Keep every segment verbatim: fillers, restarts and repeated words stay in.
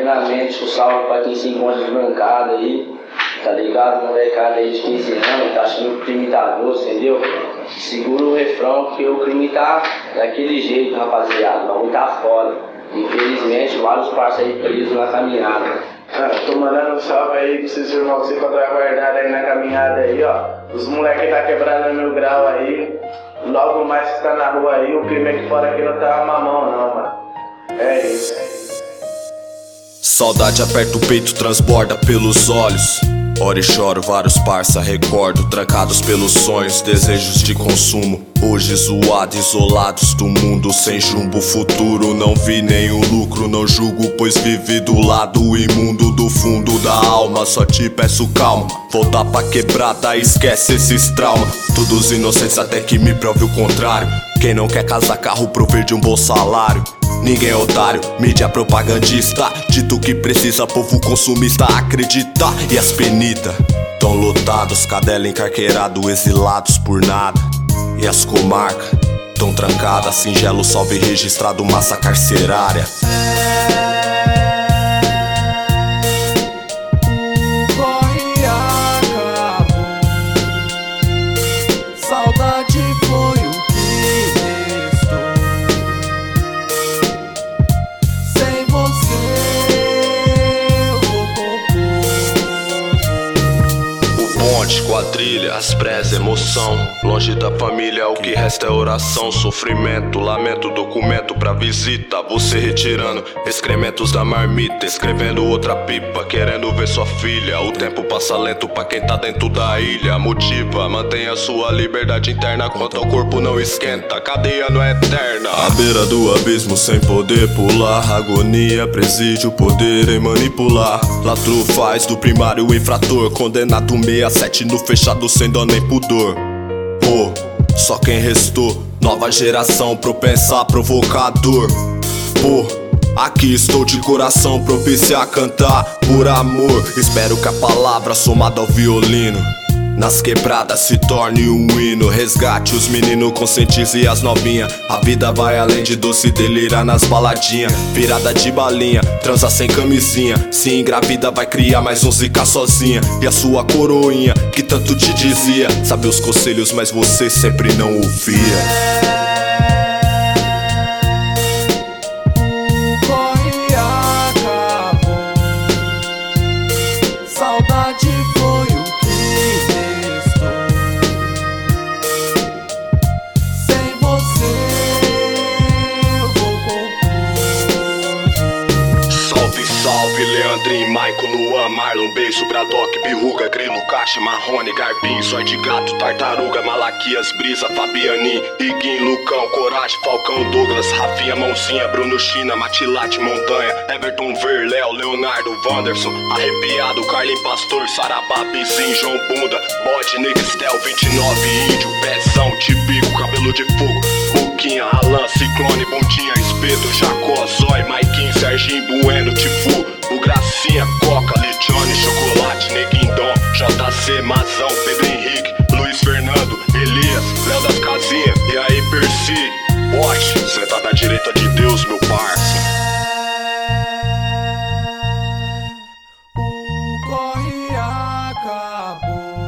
primeiramente, um salve pra quem se encontra desbancado aí, tá ligado? Molecada aí de quinze anos, tá achando que o crime tá doce, entendeu? Segura o refrão que o crime tá daquele jeito, rapaziada, o bagulho tá foda. Infelizmente, vários parceiros aí presos na caminhada. Ah, tô mandando um salve aí pra esses irmãos que se encontram guardados aí na caminhada aí, ó. Os moleques tá quebrando mil grau aí. Logo mais que tá na rua aí, o crime aqui fora aqui não tá mamão não, mano. É isso. Saudade aperta o peito, transborda pelos olhos. Ora e choro, vários parça, recordo, trancados pelos sonhos, desejos de consumo. Hoje zoados, isolados do mundo, sem jumbo, futuro. Não vi nenhum lucro, não julgo, pois vivi do lado imundo do fundo da alma. Só te peço calma, voltar pra quebrada, esquece esses traumas. Todos inocentes até que me prove o contrário. Quem não quer casar carro, prover de um bom salário. Ninguém é otário, mídia propagandista. Dito que precisa, povo consumista acreditar. E as penitas tão lotados, cadela encarqueirado, exilados por nada. E as comarcas tão trancadas, singelo salve registrado, massa carcerária. Saudade foi o que restou. Sem você eu vou compor. O bonde, quadrilha, as presas, emoção. Longe da família, o que resta é oração. Sofrimento, lamento, documento pra visita. Você retirando excrementos da marmita, escrevendo outra pipa, querendo ver sua filha. O tempo passa lento pra quem tá dentro da ilha. Motiva, mantenha sua liberdade interna, quanto ao corpo não esquenta, cadeia não é eterna. À beira do abismo sem poder pular, agonia, presídio, poder em manipular. Latro faz do primário infrator, condenado sessenta e sete no fechado sem dó nem pudor. Pô, só quem restou, nova geração propensa a provocador. Pô, aqui estou de coração propício a cantar por amor. Espero que a palavra somada ao violino nas quebradas se torne um hino. Resgate os meninos, conscientize as novinha. A vida vai além de doce, delirar nas baladinha. Virada de balinha, transa sem camisinha. Se engravida vai criar mais um zica sozinha. E a sua coroinha, que tanto te dizia, sabe os conselhos, mas você sempre não ouvia. Saudade foi o que restou. Sem você eu vou compor. Salve, salve, Leandrinho, Maicon, Luan, Marlon, Beijo, Bradock, Birruga, Grilo, Caixa, Marrone, Garbim, Zói de Gato, Tartaruga, Malaquias, Brisa, Fabianin, Iguim, Lucão, Coragem, Falcão, Douglas, Rafinha, Mãozinha, Bruno, China, Matilate, Montanha, Everton, Ver, Léo, Leonardo, Wanderson, Arrepiado, Carlin, Pastor, Sarabá, Bizim, João Bunda, Bode, Nixtel, vinte e nove, Índio, Pezão, Tibico, Cabelo de Fogo, Boquinha, Alan, Ciclone, Bundinha, Espeto, Jacó, Zói, Maiquinho, Serginho, Bueno, Tifu, o Gracinha, Coca, Lidione, Chocolate, Neguindom, J C, Mazão, Pedro Henrique, Luiz Fernando, Elias, Léo das Casinhas, e aí Percy, Bote, cê tá da direita de Deus, meu parça. O corre acabou.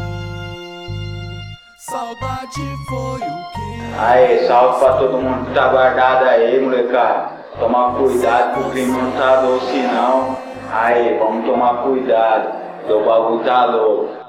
Saudade foi o que. Aí, salve pra todo mundo que tá guardado aí, molecada. Tomar cuidado que o crime não tá doce não. Aí, vamos tomar cuidado, que o bagulho tá louco.